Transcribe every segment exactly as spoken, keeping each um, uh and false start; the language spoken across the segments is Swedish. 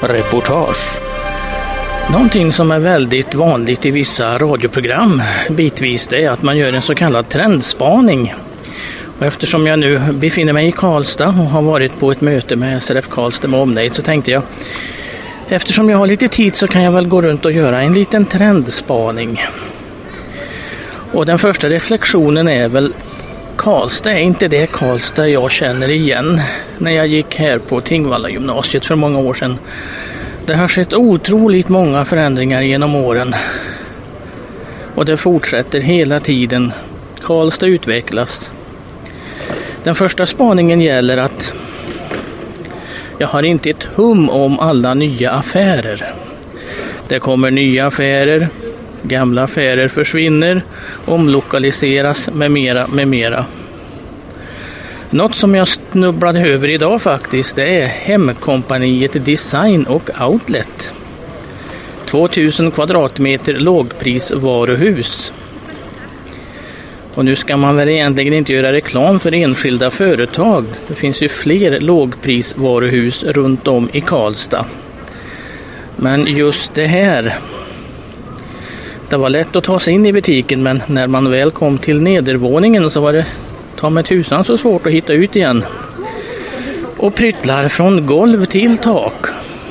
reportage. Någonting som är väldigt vanligt i vissa radioprogram bitvis det är att man gör en så kallad trendspaning. Och eftersom jag nu befinner mig i Karlstad och har varit på ett möte med S R F Karlstad med omnejd, så tänkte jag, eftersom jag har lite tid så kan jag väl gå runt och göra en liten trendspaning. Och den första reflektionen är väl, Karlstad är inte det Karlstad jag känner igen när jag gick här på Tingvalla gymnasiet för många år sedan. Det har skett otroligt många förändringar genom åren. Och det fortsätter hela tiden. Karlstad utvecklas. Den första spaningen gäller att jag har inte ett hum om alla nya affärer. Det kommer nya affärer, gamla affärer försvinner, omlokaliseras med mera, med mera. Något som jag snubblade över idag faktiskt, det är Hemkompaniet Design och Outlet. tvåtusen kvadratmeter lågprisvaruhus. Och nu ska man väl egentligen inte göra reklam för enskilda företag. Det finns ju fler lågprisvaruhus runt om i Karlstad. Men just det här, det var lätt att ta sig in i butiken, men när man väl kom till nedervåningen så var det ta med tusan så svårt att hitta ut igen. Och pryttlar från golv till tak.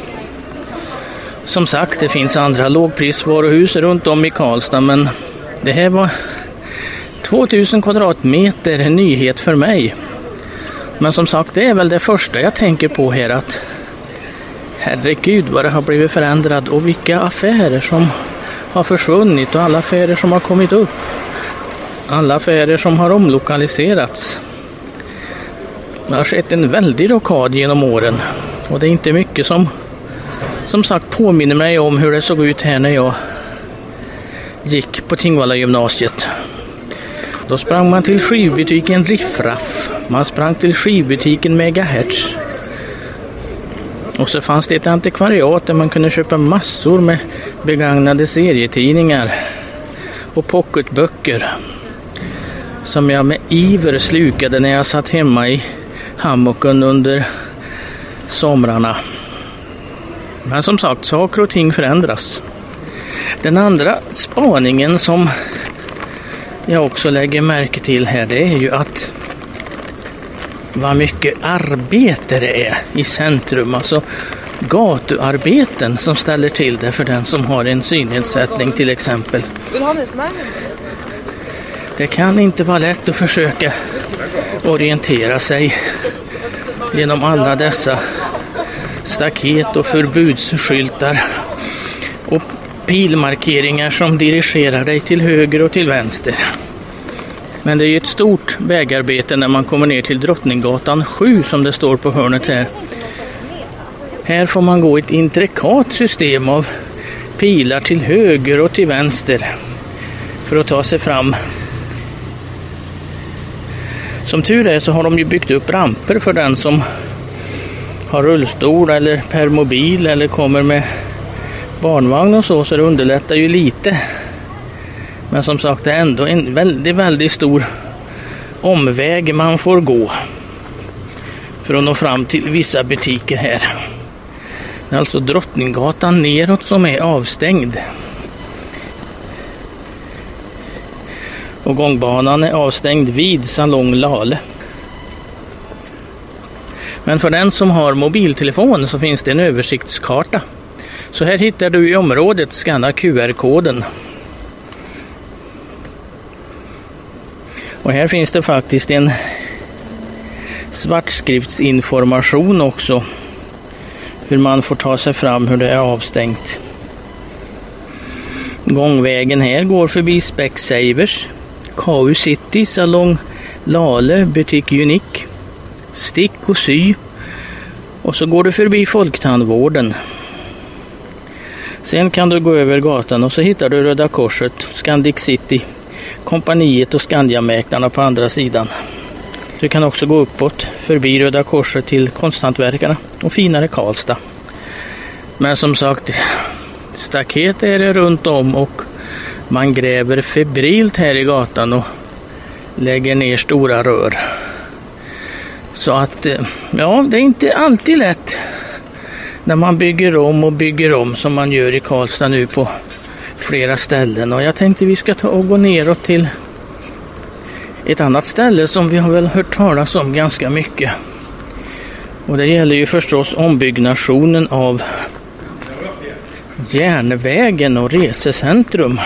Som sagt, det finns andra lågprisvaruhus runt om i Karlstad, men det här var tvåtusen kvadratmeter nyhet för mig. Men som sagt, det är väl det första jag tänker på här, att herregud vad det har blivit förändrat och vilka affärer som har försvunnit och alla affärer som har kommit upp. Alla affärer som har omlokaliserats. Det har skett en väldig rockad genom åren. Och det är inte mycket som som sagt påminner mig om hur det såg ut här när jag gick på Tingvalla gymnasiet. Då sprang man till skivbutiken Riffraff. Man sprang till skivbutiken Megahertz. Och så fanns det ett antikvariat där man kunde köpa massor med begagnade serietidningar och pocketböcker som jag med iver slukade när jag satt hemma i hammocken under somrarna. Men som sagt, saker och ting förändras. Den andra spaningen som jag också lägger märke till här, det är ju att vad mycket arbete det är i centrum. Alltså gatuarbeten som ställer till det för den som har en synnedsättning till exempel. Det kan inte vara lätt att försöka orientera sig genom alla dessa staket och förbudsskyltar och pilmarkeringar som dirigerar dig till höger och till vänster. Men det är ju ett stort vägarbete när man kommer ner till Drottninggatan sju som det står på hörnet här. Här får man gå ett intrikat system av pilar till höger och till vänster för att ta sig fram. Som tur är så har de ju byggt upp ramper för den som har rullstol eller permobil eller kommer med barnvagn och så, så det underlättar ju lite. Men som sagt, det är ändå en väldigt, väldigt stor omväg man får gå för att nå fram till vissa butiker här. Det är alltså Drottninggatan neråt som är avstängd. Och gångbanan är avstängd vid Salong Lale. Men för den som har mobiltelefon så finns det en översiktskarta. Så här hittar du i området, skanna Q R-koden. Och här finns det faktiskt en svartskriftsinformation också. Hur man får ta sig fram, hur det är avstängt. Gångvägen här går förbi Specsavers, K U City, Salong Lale, Butik Unik, Stick och Sy. Och så går du förbi Folktandvården. Sen kan du gå över gatan och så hittar du Röda Korset, Scandic City, Kompaniet och Skandiamäklarna på andra sidan. Du kan också gå uppåt förbi Röda Korset till Konsthantverkarna och finare Karlstad. Men som sagt, staket är det runt om och man gräver febrilt här i gatan och lägger ner stora rör. Så att, ja, det är inte alltid lätt när man bygger om och bygger om som man gör i Karlstad nu på flera ställen. Och jag tänkte vi ska ta och gå neråt till ett annat ställe som vi har väl hört talas om ganska mycket. Och det gäller ju förstås ombyggnationen av järnvägen och resecentrum.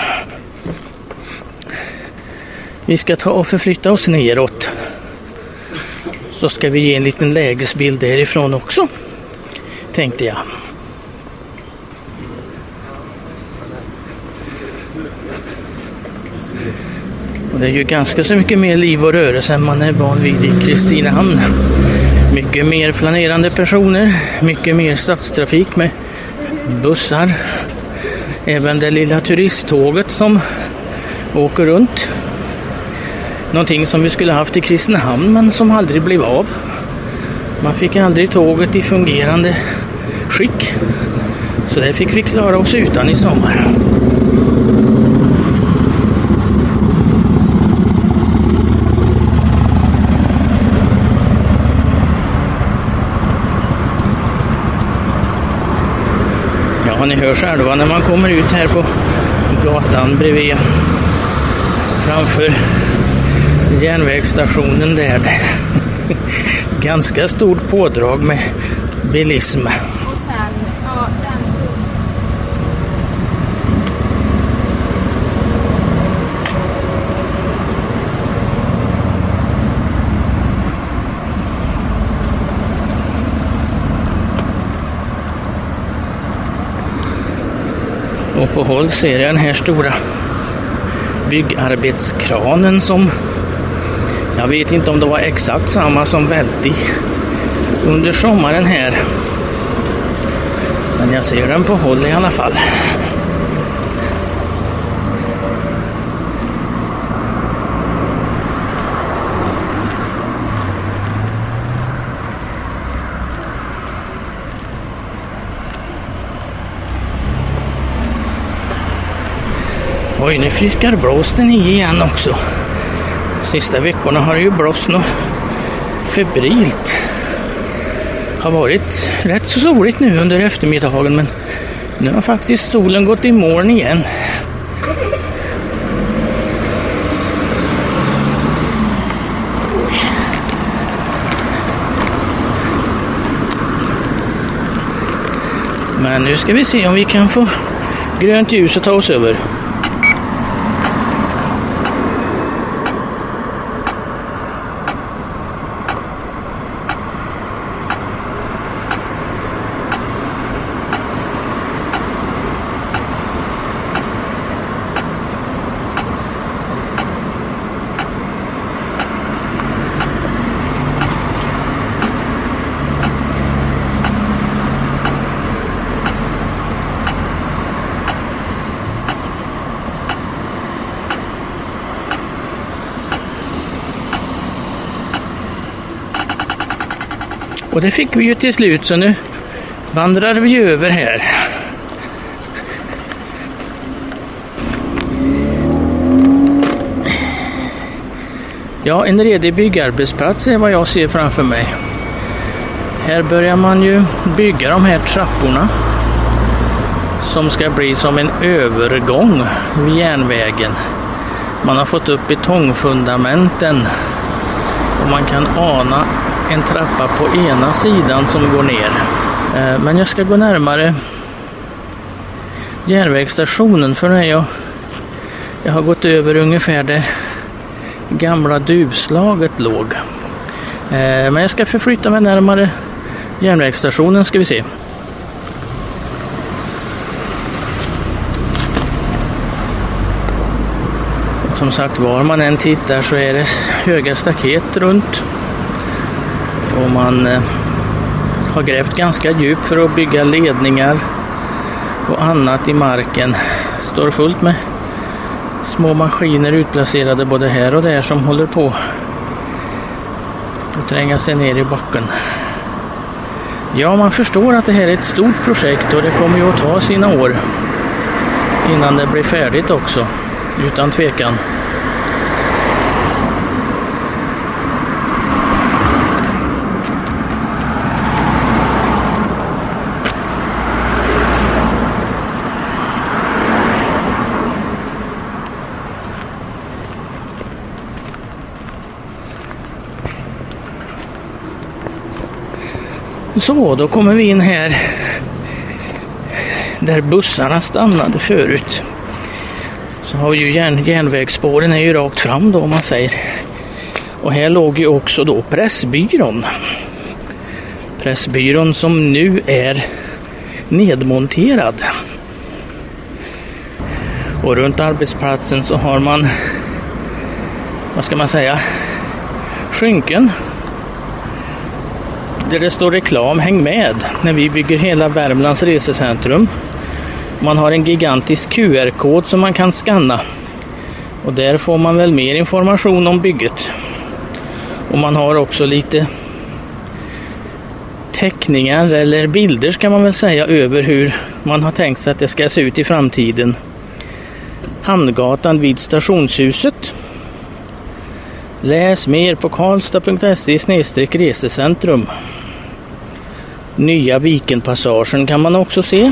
Vi ska ta och förflytta oss neråt. Så ska vi ge en liten lägesbild därifrån också, tänkte jag. Och det är ju ganska så mycket mer liv och rörelse än man är van vid i Kristinehamn. Mycket mer flanerande personer, mycket mer stadstrafik med bussar. Även det lilla turisttåget som åker runt. Någonting som vi skulle haft i Kristinehamn men som aldrig blev av. Man fick aldrig tåget i fungerande skick. Så det fick vi klara oss utan i sommar. Ja, ni hör själva när man kommer ut här på gatan bredvid framför järnvägsstationen där. Ganska stort pådrag med bilism. Och på håll ser jag den här stora byggarbetskranen som jag vet inte om det var exakt samma som välte under sommaren här. Men jag ser den på håll i alla fall. Oj, nu friskar blåsten igen också. Sista veckorna har det ju blåst något febrilt. Har varit rätt så soligt nu under eftermiddagen, men nu har faktiskt solen gått i moln igen. Men nu ska vi se om vi kan få grönt ljus att ta oss över. Och det fick vi ju till slut, så nu vandrar vi över här. Ja, en redig byggarbetsplats är vad jag ser framför mig. Här börjar man ju bygga de här trapporna som ska bli som en övergång vid järnvägen. Man har fått upp betongfundamenten och man kan ana en trappa på ena sidan som går ner. Men jag ska gå närmare järnvägsstationen, för när jag, jag har gått över ungefär där gamla duvslaget låg. Men jag ska förflytta mig närmare järnvägsstationen, ska vi se. Som sagt, var man än tittar så är det höga staket runt. Och man eh, har grävt ganska djupt för att bygga ledningar och annat i marken. Står fullt med små maskiner utplacerade både här och där som håller på att tränga sig ner i backen. Ja, man förstår att det här är ett stort projekt och det kommer ju att ta sina år innan det blir färdigt också, utan tvekan. Så, då kommer vi in här där bussarna stannade förut. Så har vi ju järn, järnvägsspåren är ju rakt fram då, om man säger. Och här låg ju också då Pressbyrån. Pressbyrån som nu är nedmonterad. Och runt arbetsplatsen så har man, vad ska man säga, skynken. Där det står reklam, häng med när vi bygger hela Värmlands resecentrum. Man har en gigantisk Q R-kod som man kan skanna. Och där får man väl mer information om bygget. Och man har också lite teckningar eller bilder ska man väl säga över hur man har tänkt sig att det ska se ut i framtiden. Hamngatan vid stationshuset. Läs mer på karlstad punkt se snedstreck resecentrum. Nya Vikenpassagen kan man också se.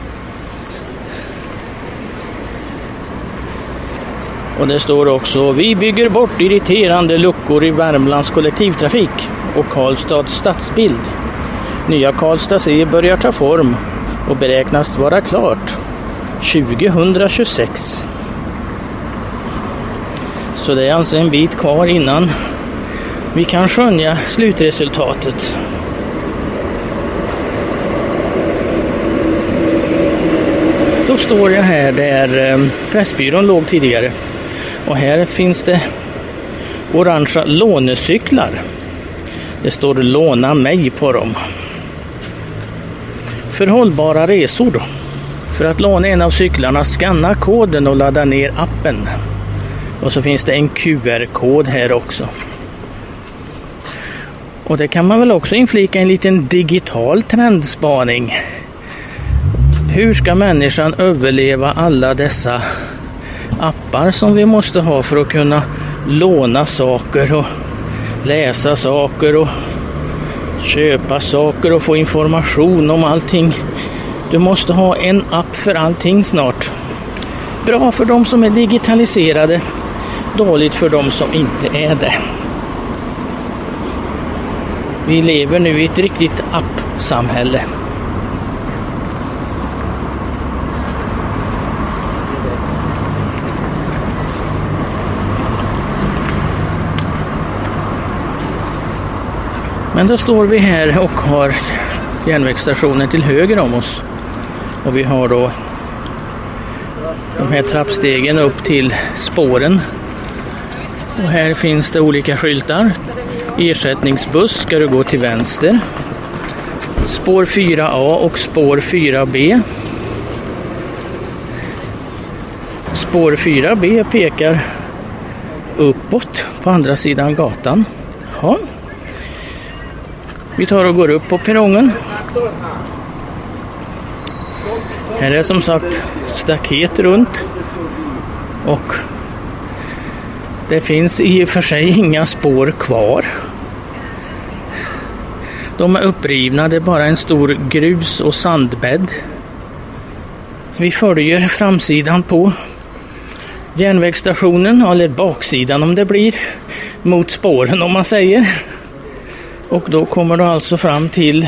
Och det står också: vi bygger bort irriterande luckor i Värmlands kollektivtrafik och Karlstads stadsbild. Nya Karlstad C börjar ta form och beräknas vara klart tjugohundratjugosex. Så det är alltså en bit kvar innan vi kan skönja slutresultatet. Då står jag här där Pressbyrån låg tidigare. Och här finns det orangea lånecyklar. Det står låna mig på dem. För hållbara resor. För att låna en av cyklarna, skanna koden och ladda ner appen. Och så finns det en Q R-kod här också. Och det kan man väl också inflika en liten digital trendspaning. Hur ska människan överleva alla dessa appar som vi måste ha för att kunna låna saker och läsa saker och köpa saker och få information om allting. Du måste ha en app för allting snart. Bra för de som är digitaliserade, dåligt för de som inte är det. Vi lever nu i ett riktigt app-samhälle. Men då står vi här och har järnvägsstationen till höger om oss. Och vi har då de här trappstegen upp till spåren. Och här finns det olika skyltar. Ersättningsbuss ska du gå till vänster. Spår fyra A och spår fyra B. Spår fyra B pekar uppåt på andra sidan gatan. Ja. Vi tar och går upp på perrongen. Här är som sagt staket runt. Och det finns i och för sig inga spår kvar. De är upprivna, det är bara en stor grus- och sandbädd. Vi följer framsidan på järnvägsstationen, eller baksidan om det blir, mot spåren om man säger. Och då kommer du alltså fram till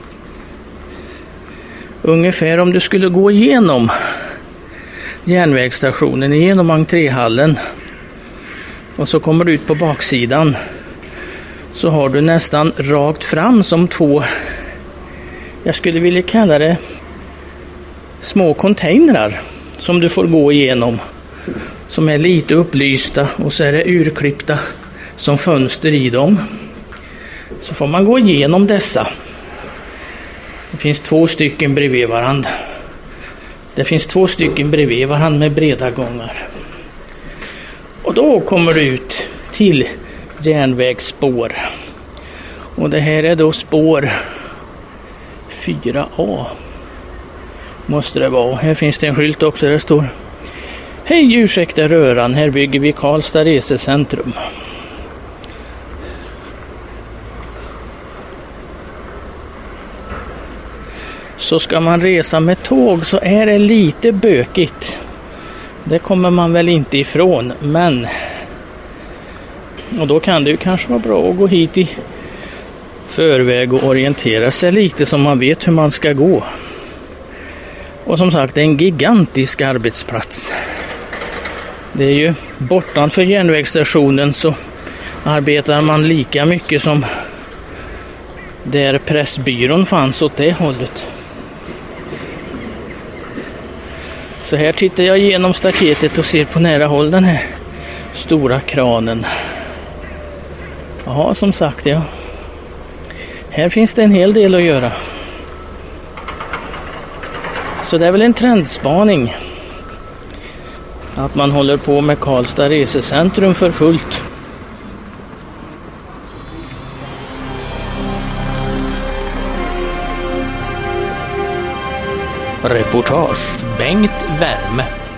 ungefär om du skulle gå igenom järnvägsstationen, igenom entréhallen. Och så kommer du ut på baksidan. Så har du nästan rakt fram som två, jag skulle vilja kalla det små containrar som du får gå igenom. Som är lite upplysta och så är det urklippta som fönster i dem. Så får man gå igenom dessa. Det finns två stycken bredvid varandra. Det finns två stycken bredvid varandra med breda gångar. Och då kommer du ut till järnvägsspår. Och det här är då spår fyra A. Måste det vara. Här finns det en skylt också där det står: hej, ursäkta röran, här bygger vi Karlstad resecentrum. Så ska man resa med tåg så är det lite bökigt. Det kommer man väl inte ifrån, men och då kan det ju kanske vara bra att gå hit i förväg och orientera sig lite så man vet hur man ska gå. Och som sagt, det är en gigantisk arbetsplats. Det är ju bortanför järnvägsstationen så arbetar man lika mycket som där Pressbyrån fanns åt det hållet. Så här tittar jag igenom staketet och ser på nära håll den här stora kranen. Ja, som sagt, ja. Här finns det en hel del att göra. Så det är väl en trendspaning att man håller på med Karlstad resecentrum för fullt. Reportage Bengt Värme.